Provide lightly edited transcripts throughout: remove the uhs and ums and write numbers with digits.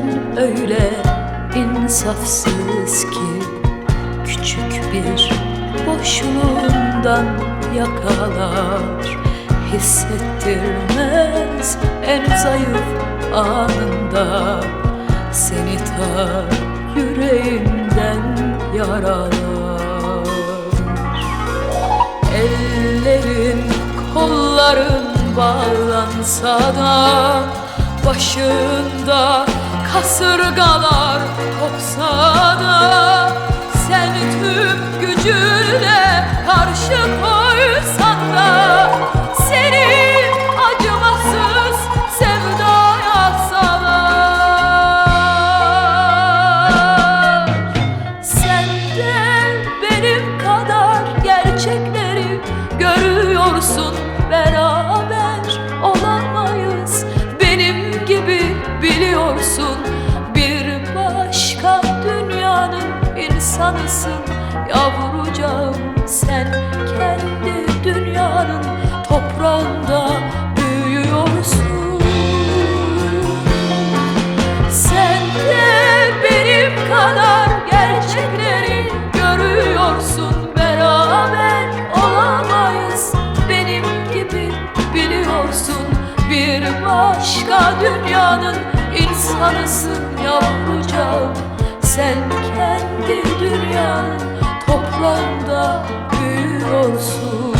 öyle insafsız ki küçük bir boşluğundan yakalar, hissettirmez en zayıf anında, seni ta yüreğinden yaralar. Ellerin, kolların bağlansa da, başında kasırgalar kopsa da, sen tüm gücünle karşı koysan da, seni acımasız sevdaya salar. Sen de benim kadar gerçekleri görüyorsun, beraber olamayız benim gibi biliyorsun. Bir başka dünyanın insanısın yavrucağım, sen kendi dünyanın toprağında büyüyorsun. Sen de benim kadar gerçekleri görüyorsun, beraber olamayız benim gibi biliyorsun. Bir başka dünyanın insanısın yavrucağım, sen kendi dünyanın toprağında büyüyorsun.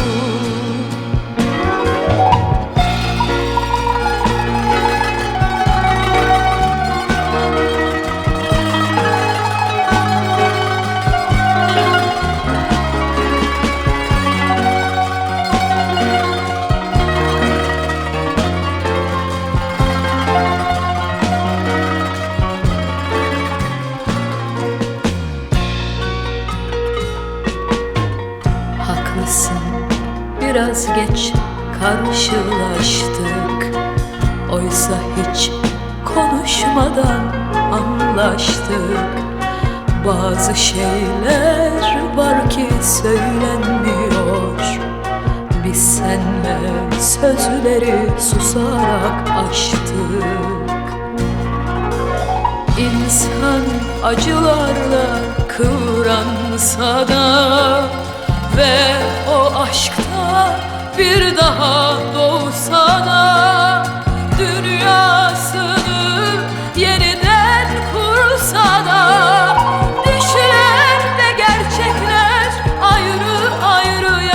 Biraz geç karşılaştık, oysa hiç konuşmadan anlaştık. Bazı şeyler var ki söylenmiyor, biz seninle sözleri susarak aştık. İnsan acılarla kıvransa da ve o aşkta bir daha doğsa da, dünyasını yeniden kursa da, düşler ve gerçekler ayrı ayrı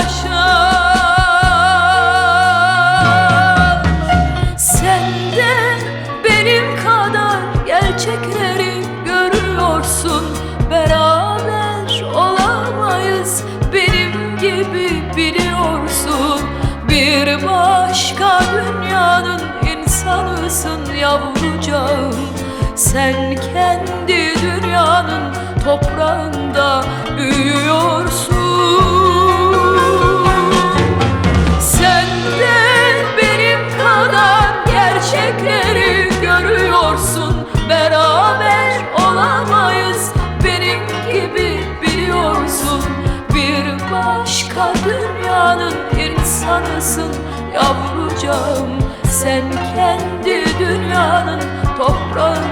yaşar. Sen de benim kadar gerçekleri görüyorsun, beraber olamayız benim gibi biliyorsun. Bir başka dünyanın insanısın yavrucağım, sen kendi dünyanın toprağında büyüyorsun. Sen de benim kadar gerçekleri görüyorsun, beraber olamayız benim gibi biliyorsun. Bir başka dünyanın insanısın yavrucağım, sen kendi dünyanın toprağında